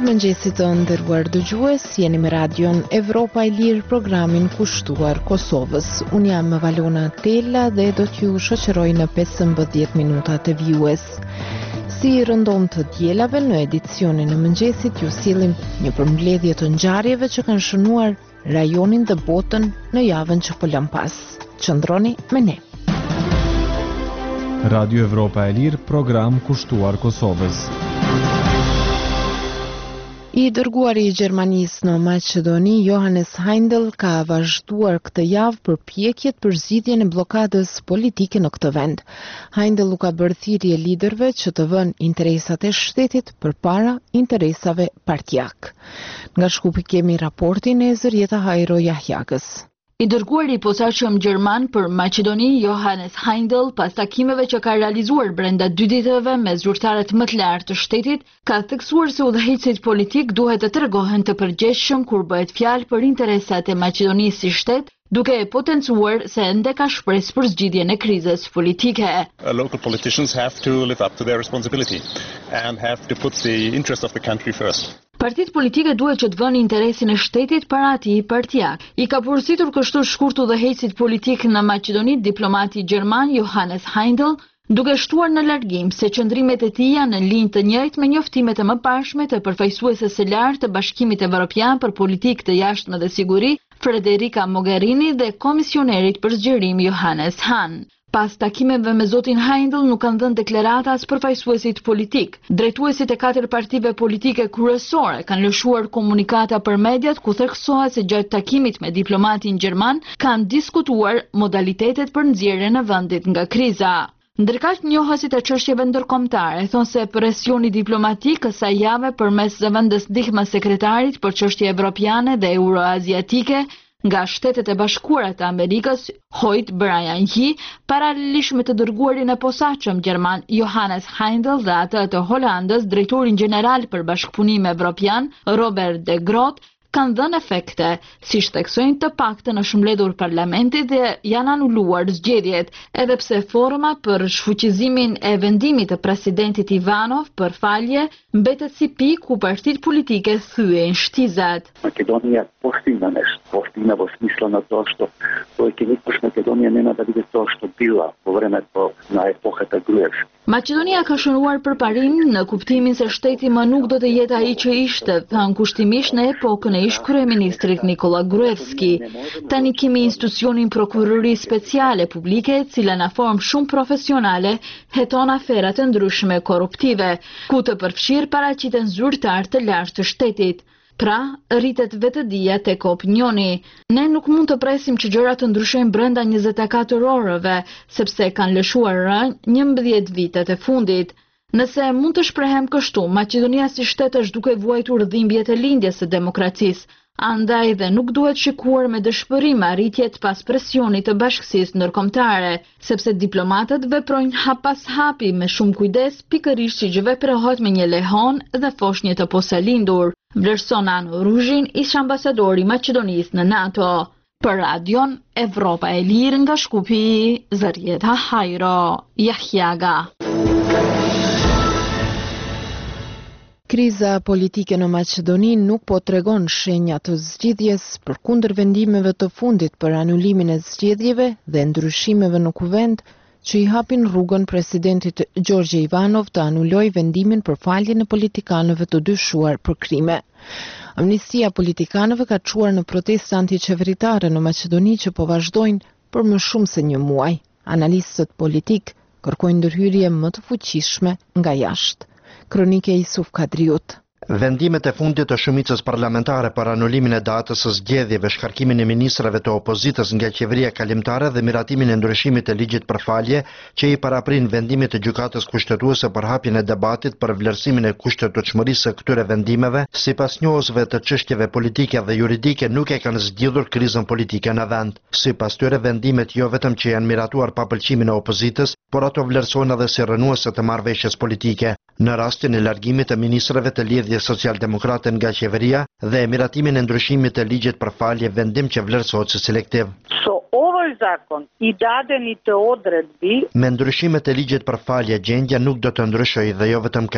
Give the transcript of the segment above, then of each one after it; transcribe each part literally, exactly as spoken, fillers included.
Mirëmëngjesit të nderuar dëgjues, jeni me radion Evropa e Lirë, programin kushtuar Kosovës. Unë jam Valona Tella dhe do t'ju shoqëroj në pesëmbëdhjetë minuta të vjues. Si rëndom të dielave në edicionin e mëngjesit ju sillim një përmbledhje të ngjarjeve që kanë shënuar rajonin dhe botën në javën që po lëm pas. Qëndroni me ne. Radio Evropa e Lirë, program kushtuar Kosovës. I dërguari i Gjermanisë në Maqedoni, Johannes Haindel, ka vazhduar këtë javë përpjekjet për zgjidhjen e bllokadës politike në këtë vend. Haindel u ka bërë thirrje liderëve që të vënë interesat e shtetit përpara interesave partijak. Nga Shkupi kemi raportin e Zërieta Hajro Jahjagës. I dërguari i posaçëm gjerman për Maqedoni, Johannes Haindel, pas takimeve që ka realizuar brenda dy ditëve me zyrtarët më të lartë të shtetit, ka theksuar se udhëheqësit politik duhet të tregohen të përgjegjshëm kur bëhet fjalë për interesat e Maqedonisë si shtet, duke e potencuar se ende ka shpresë për zgjidhjen e krizës politike. Uh, local politicians have to live up to their responsibility and have to put the interest of the country first. Partitë politike duhet që të vënë interesin e shtetit para atij partijak. I ka porositur kështu shkurt udhëheqësit politik në Maqedoni diplomati gjerman Johannes Haindel, duke shtuar në largim se qëndrimet e tij janë në linjë të njëjtë me njoftimet e mëparshme të përfaqësueses së lartë të Bashkimit Evropian për Politikë të Jashtme dhe Siguri, Federica Mogherini dhe komisionerit për zgjerim Johannes Hahn. Pas takimeve me zotin Haindel nuk kanë dhënë deklarata as përfaqësuesit politik. Drejtuesit e katër partive politike kryesore kanë lëshuar komunikata për mediat ku theksohet se gjatë takimit me diplomatin gjerman kanë diskutuar modalitetet për nxjerrjen e vendit nga kriza. Ndërkaq njohësit e çështjeve ndërkombëtare thonë se presioni diplomatik kësaj jave përmes zëvendës ndihmës sekretarit për çështje evropiane dhe euroaziatike nga Shtetet e Bashkuara të Amerikës, Hoyt Brian Yi, paralelisht me të dërguarin e posaçëm gjerman Johannes Haindel dhe atë të Holandës, drejtorin gjeneral për bashkëpunim evropian Robert de Groot, kanë dhënë efekte, si theksojnë të paktën në shëmbledhur parlamentit dhe janë anuluar zgjedhjet, edhe pse forma për shfuqizimin e vendimit të presidentit Ivanov për falje mbetet si pikë ku partitë politike thyejnë shtizat. Македонија постигна нешто, постигна во смисла на тоа што тој никош Македонија нема да биде тоа што била во времето на епохата Груевски. Maqedonia ka shënuar përparim në kuptimin se shteti më nuk do të jetë ai që ishte, thënë kushtimisht në epokën e ish kryeministrit Nikola Gruevski. Tani kemi institucionin prokurori speciale publike, e cila në formë shumë profesionale heton aferat e ndryshme korruptive, ku të përfshirë paraqiten zyrtar të lartë të shtetit. Pra, rritet vetëdia tek opinioni. Ne nuk mund të presim që gjërat të ndryshojnë brenda njëzet e katër orëve, sepse kanë lëshuar rënë njëmbëdhjetë vitet e fundit. Nëse mund të shprehem kështu, Maqedonia si shtet është duke vuajtur dhimbjet e lindjes së demokracisë, andaj dhe nuk duhet shikuar me dëshpërim arritjet pas presionit të bashkësisë ndërkombëtare, sepse diplomatët veprojnë hap pas hapi me shumë kujdes, pikërisht që gjë veprohet me një lehon dhe foshnjë të posalindur. Vlerëson Ano Ruzhin, ish ambasadori i Maqedonisë në NATO. Për radion Evropa e Lirë nga Shkupi, Zërieta Hajro Jahjaga. Kriza politike në Maqedoni nuk po tregon shenja të zgjidhjes, përkundër vendimeve të fundit për anulimin e zgjedhjeve dhe ndryshimeve në kuvend që i hapin rrugën presidentit Gjorgje Ivanov të anuloj vendimin për faljen e politikanëve të dyshuar për krime. Amnistia politikanëve ka çuar në protestë antiqeveritare në Maqedoni që po vazhdojnë për më shumë se një muaj. Analistët politik kërkojnë ndërhyrje më të fuqishme nga jashtë. Kronike Isuf Kadriut. Vendimet e fundit të shumicës parlamentare për anulimin e datës së zgjedhjeve, shkarkimin e ministrave të opozitës nga qeveria kalimtare dhe miratimin e ndryshimit të ligjit për falje, që i paraprin vendimit të gjykatës kushtetuese për hapjen e debatit për vlerësimin e kushtetueshmërisë së këtyre vendimeve, sipas njohësve të çështjeve politike dhe juridike, nuk e kanë zgjidhur krizën politike në vend. Sipas tyre, vendimet jo vetëm që janë miratuar pa pëlqimin e opozitës, por ato vlerësohen edhe si rënuese të marrëveshjes politike. Në rastin e largimit të ministrave të lidhjes socialdemokrate nga qeveria dhe miratimin e ndryshimit të ligjit për falje, vendim që vlerësohet si selektiv. So ovaj zakon i dadenite odredbi Me ndryshimet e ligjit për falje, gjendja nuk do të ndryshojë dhe jo vetëm kaq.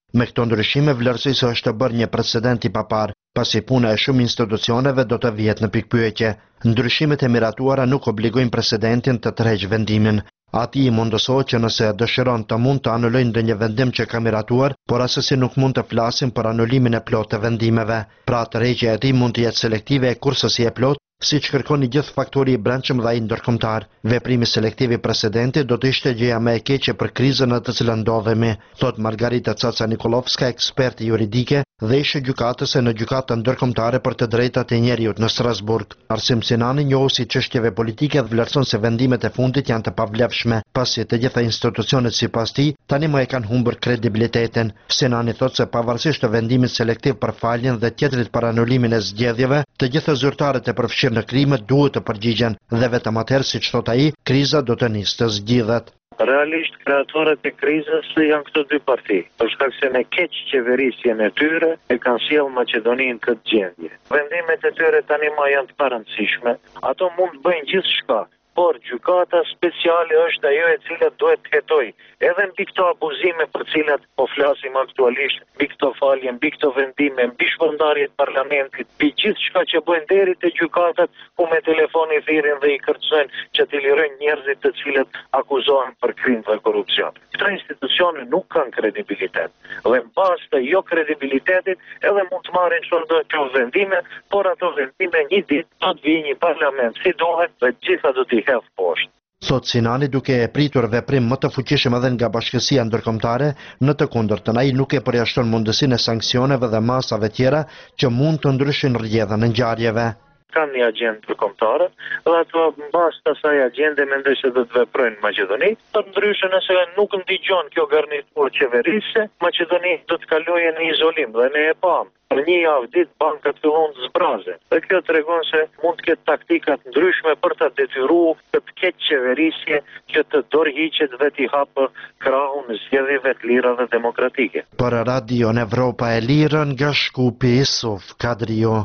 Me këto ndryshime vlerësoj se është të bërë një precedent i papar, pasi puna e shumë institucioneve do të vihet në pikpyetje. Ndryshimet e miratuara nuk obligojnë presidentin të tërheqë vendimin. Ati i mundësohet që nëse dëshiron të mund të anullojnë ndonjë vendim që ka miratuar, por asesi nuk mund të flasin për anullimin e plot të vendimeve. Pra tërheqja e tij mund të jetë selektive e kurse si e plot, si që kërkon i gjithë faktori i brendshëm dhe ai ndërkombëtar. Veprimi selektiv i presidentit do të ishte gjëja më e keqe për krizën në të cilën ndodhemi, thot Margarita Caca Nikolovska, eksperte juridike dhe ishe gjykatëse në gjykata ndërkombëtare për të drejtat e njerëzit në Strasburg. Arsim Sinani njohësi çështjeve politike dhe vlerëson se vendimet e fundit janë të pavlefshme, pasi të gjitha institucionet sipas tij tani më e kanë humbur kredibilitetin. Sinani thotë se pavarësisht të vendimit selektiv për faljen dhe tjetrit për anullimin e zgjedhjeve, të gjitha zyrtarët e përfshirë në krime duhet të përgjigjen dhe vetëm atëherë, siç thot ai, kriza do të nisë të zgjidhet. Realisht kreatorët e krizës janë këto dy parti, për shkak se në keq qeverisjen e tyre e kanë sjellë Maqedoninë këtë gjendje. Vendimet e tyre tani më janë të parëndësishme. Ato mund të bëjnë gjithçka, por gjykata speciale është ajo e cila duhet të hetojë edhe mbi këto abuzime për cilat po flasim aktualisht, mbi këto falje, mbi këto vendime, mbi shpërndarjet e parlamentit, mbi gjithçka që bëjnë deri te gjykatat ku me telefon i thirrin dhe i kërcojnë që t'i lirojnë njerëzit të cilët akuzohen për krim dhe korrupsion. Këto institucione nuk kanë kredibilitet dhe mbas të jo kredibilitetit edhe mund të marrin çfarëdo këto vendime, por ato vendime një ditë do të vijë një parlament si duhet dhe gjitha do t'i hedh poshtë. Thot Sinani, duke e pritur veprim më të fuqishëm edhe nga bashkësia ndërkombëtare, në të kundërtën ai nuk e përjashton mundësinë e sanksioneve dhe masave tjera që mund të ndryshojnë rrjedhën e ngjarjeve. Kanë një agjendë ndërkombëtare dhe ato mbas të asaj agjende mendoj se do të veprojnë në Maqedoni. Përndryshe nëse nuk ndigjon kjo garniturë qeverisë, Maqedonia do të kalojë në izolim dhe ne e pam. Për një javë ditë bankat fillon të zbrazen. Dhe kjo tregon se mund të ketë taktika të ndryshme për ta detyruar këtë keq qeverisje që të dorëhiqet dhe t'i hapë krahun në zgjedhjeve të lira dhe demokratike. Për Radio Evropa e Lirë nga Shkupi, Suf Kadrio.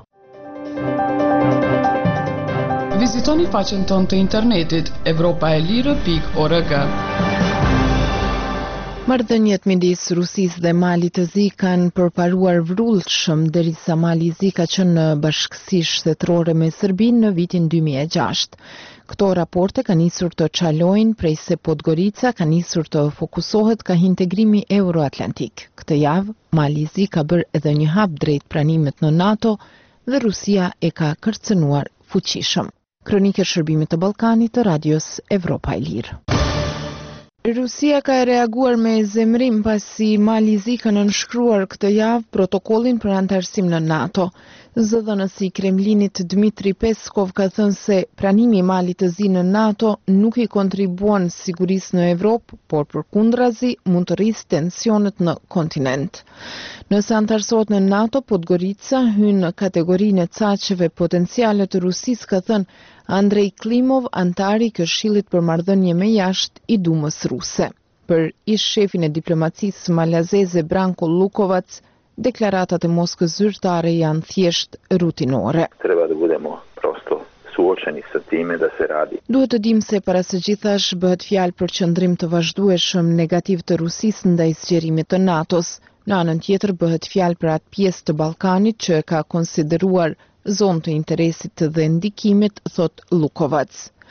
Vizitoni faqen tonë të internetit evropaelire pikë org. Marrëdhëniet midis Rusisë dhe Malit të Zi kanë përparuar vrullshëm derisa Mali i Zi ka qenë në bashkësi shtetërore me Serbinë në vitin dy mijë e gjashtë. Këto raporte kanë nisur të çalojnë prej se Podgorica ka nisur të fokusohet ka integrimi euroatlantik. Këtë javë, Mali i Zi ka bërë edhe një hap drejt pranimit në NATO dhe Rusia e ka kërcënuar fuqishëm. Kronike shërbimit të Ballkanit të Radios Evropa e Lirë. Rusia ka reaguar me zemrim pasi Mali i Zi ka nënshkruar këtë javë protokollin për antarësim në NATO. Zëdhënësi i Kremlinit Dmitri Peskov ka thënë se pranimi i Malit të Zi në NATO nuk i kontribuon sigurisë në Evropë, por përkundrazi mund të rrisë tensionet në kontinent. Nëse antarësohet në NATO, Podgorica hyn në kategorinë e caqeve potenciale të Rusisë, ka thënë Andrej Klimov, antari i Këshillit për marrëdhënie me jashtë i Dumës ruse. Për ish shefin e diplomacisë malazeze Branko Lukovac, deklaratat e Moskës zyrtare janë thjesht rutinore. Treba da budemo prosto suočeni sa time da se radi. Duhet të dimë se para së gjithash bëhet fjalë për qëndrim të vazhdueshëm negativ të Rusisë ndaj zgjerimit të NATO-s. Në anën tjetër bëhet fjalë për atë pjesë të Ballkanit që e ka konsideruar zonë të interesit dhe ndikimit, thot Lukovac.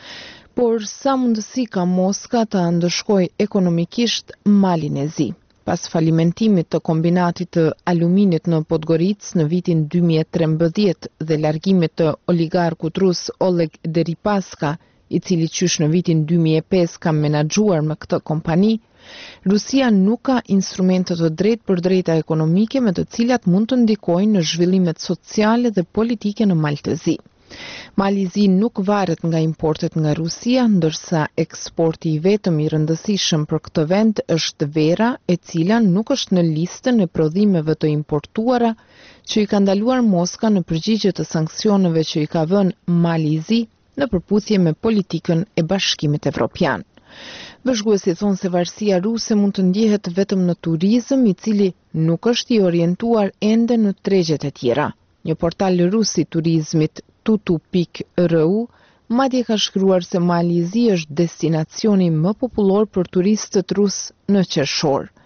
Por sa mundësi ka Moska të ndëshkojë ekonomikisht Malin e Zi? Pas falimentimit të kombinatit të aluminit në Podgoricë në vitin dy mijë e trembëdhjetë dhe largimit të oligarkut rus Oleg Deripaska, i cili qysh në vitin dy mijë e pesë ka menaxhuar me këtë kompani, Rusia nuk ka instrumente të drejtë për drejta ekonomike me të cilat mund të ndikojnë në zhvillimet sociale dhe politike në Mal të Zi. Mali i Zi nuk varet nga importet nga Rusia, ndërsa eksporti i vetëm i rëndësishëm për këtë vend është vera, e cila nuk është në listën e prodhimeve të importuara që i ka ndaluar Moska në përgjigje të sanksioneve që i ka vënë Mali i Zi në përputhje me politikën e Bashkimit Evropian. Vëzhguesi thonë se varësia ruse mund të ndjehet vetëm në turizëm, i cili nuk është i orientuar ende në tregjet e tjera. Një portal rus i turizmit tutu pikë r u madje ka shkruar se Mali i Zi është destinacioni më popullor për turistët rus në qershor.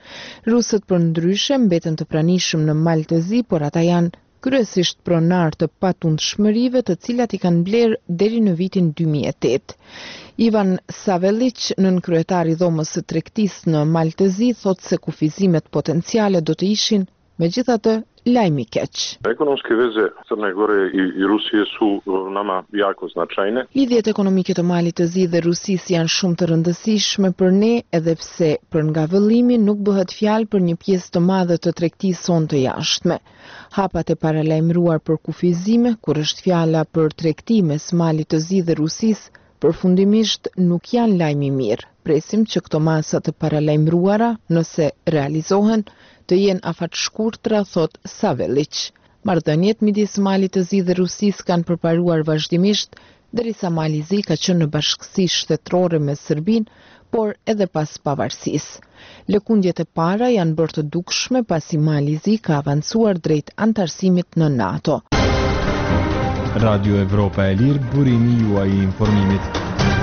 Rusët përndryshe mbeten të pranishëm në Maltëzi, por ata janë kryesisht pronar të patundshmërive të cilat i kanë blerë deri në vitin dy mijë e tetë. Ivan Savelic, nënkryetari i dhomës së tregtisë në Maltëzi, thotë se kufizimet potenciale do të ishin megjithatë lajmi i keq. Ekonomske veze Crne Gore i, i Rusije su nama jako značajne. Lidhjet ekonomike të Malit të Zi dhe Rusisë janë shumë të rëndësishme për ne, edhe pse për nga vëllimi nuk bëhet fjalë për një pjesë të madhe të tregtisë sonë të jashtme. Hapat e paralajmëruar për kufizime, kur është fjala për tregti mes Malit të Zi dhe Rusisë, përfundimisht nuk janë lajmi mirë. Presim që këto masa të paralajmëruara, nëse realizohen, të jenë afat shkurtra, thot Savelic. Marrëdhëniet midis Malit të Zi dhe Rusisë kanë përparuar vazhdimisht, derisa Mali i Zi ka qenë në bashkësi shtetërore me Serbinë, por edhe pas pavarësisë. Lëkundjet e para janë bërë të dukshme pasi Mali i Zi ka avancuar drejt antarësimit në NATO. Radio Evropa e Lirë, burimi juaj i informimit.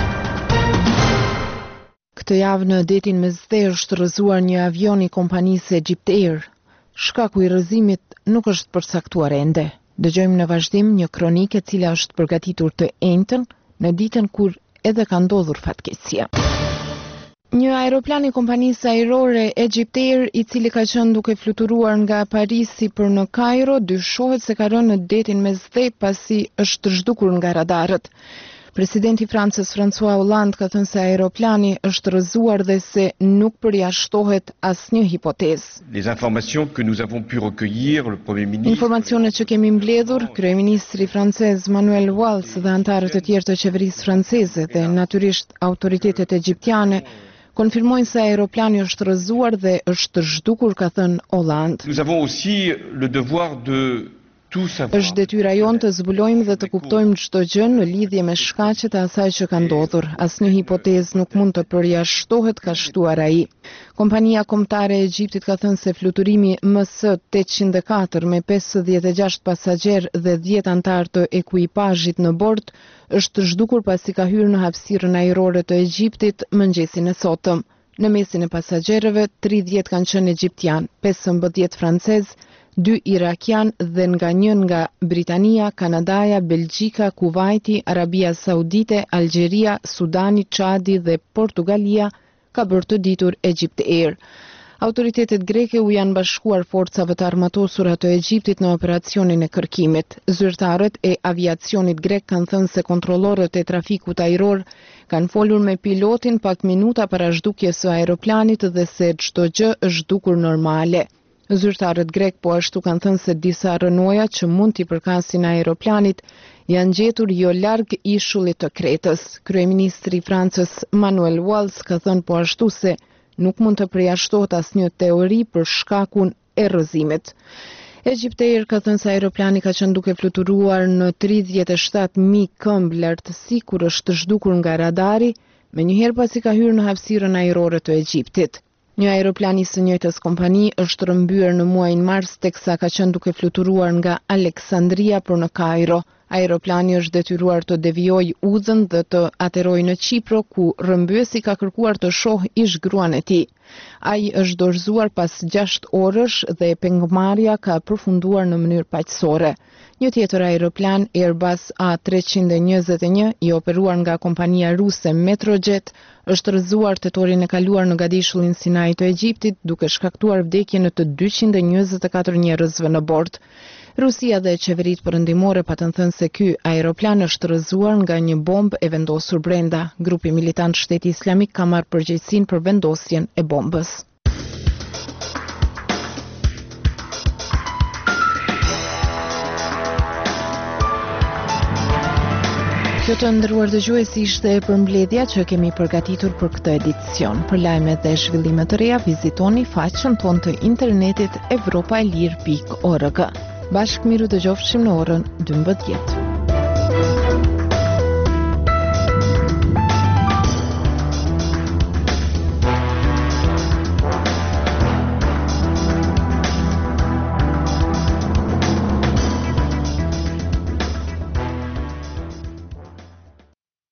Këtë javë në detin Mesdhe është rrëzuar një avion i kompanisë Egypt Air. Shkaku i rrëzimit nuk është përcaktuar ende. Dëgjojmë në vazhdim një kronikë e cila është përgatitur të enjtën në ditën kur edhe ka ndodhur fatkeqësia. Një aeroplan i kompanisë ajrore Egypt Air, i cili ka qenë duke fluturuar nga Parisi për në Kairo, dyshohet se ka rënë në detin Mesdhe pasi është zhdukur nga radarët. Presidenti i Francës François Hollande ka thënë se aeroplani është rrëzuar dhe se nuk përjashtohet asnjë hipotezë. Les informations que nous avons pu recueillir, le Premier ministre... Informacionet që kemi mbledhur, kryeministri francez Manuel Valls dhe antarët e tjerë të qeverisë franceze dhe natyrisht autoritetet egjiptiane konfirmojnë se aeroplani është rrëzuar dhe është zhdukur, ka thënë Hollande. Nous avons aussi le devoir de Është detyra jonë të zbulojmë dhe të kuptojmë çdo gjë në lidhje me shkaqet e asaj që ka ndodhur. Asnjë hipotezë nuk mund të përjashtohet, ka shtuar ai. Kompania kombëtare e Egjiptit ka thënë se fluturimi M S tetëqind e katër me pesëdhjetë e gjashtë pasagerë dhe dhjetë antar të ekuipazhit në bord është zhdukur pasi ka hyrë në hapësirën ajrore të Egjiptit mëngjesin e sotëm. Në mesin e pasagerëve, tridhjetë kanë qenë egjiptian, pesëmbëdhjetë francez, dy irakian dhe nga një nga Britania, Kanadaja, Belgjika, Kuvajti, Arabia Saudite, Algjeria, Sudani, Çadi dhe Portugalia, ka bërë të ditur Egypt Air. Autoritetet greke u janë bashkuar forcave të armatosura të Egjiptit në operacionin e kërkimit. Zyrtarët e aviacionit grek kanë thënë se kontrollorët e trafikut ajror kanë folur me pilotin pak minuta para zhdukjes së aeroplanit dhe se çdo gjë është dukur normale. Zyrtarët grek po ashtu kanë thënë se disa rënoja që mund t'i përkasin aeroplanit janë gjetur jo larg ishullit të Kretës. Kryeministri i Francës Manuel Valls ka thënë po ashtu se nuk mund të përjashtohet asnjë teori për shkakun e rrëzimit. Egypt Air ka thënë se aeroplani ka qenë duke fluturuar në tridhjetë e shtatë mijë këmbë lartësi kur është zhdukur nga radari, menjëherë pasi ka hyrë në hapësirën ajrore të Egjiptit. Një aeroplan i së njëjtës kompani është rrëmbyer në muajin mars teksa ka qenë duke fluturuar nga Aleksandria për në Kairo. Aeroplani është detyruar të devijojë udhën dhe të aterojë në Qipro, ku rrëmbyesi ka kërkuar të shohë ish gruan e tij. Ai është dorëzuar pas gjashtë orësh dhe pengmarrja ka përfunduar në mënyrë paqësore. Një tjetër aeroplan, Airbus A treqind e njëzet e një, i operuar nga kompania ruse Metrojet, është rrëzuar tetorin e kaluar në gadishullin Sinai të Egjiptit, duke shkaktuar vdekjen e të dyqind e njëzet e katër njerëzve në bord. Rusia dhe qeveritë perëndimore patën thënë se ky aeroplan është rrëzuar nga një bombë e vendosur brenda. Grupi militant Shteti Islamik ka marrë përgjegjësinë për vendosjen e bombës. Kjo të ndëruar dëgjuesi ishte përmbledhja që kemi përgatitur për këtë edicion. Për lajme dhe zhvillime të reja, vizitoni faqen tonë të internetit evropaelir pikë org. Bashkë miru të gjofshim në orën dymbëdhjetë.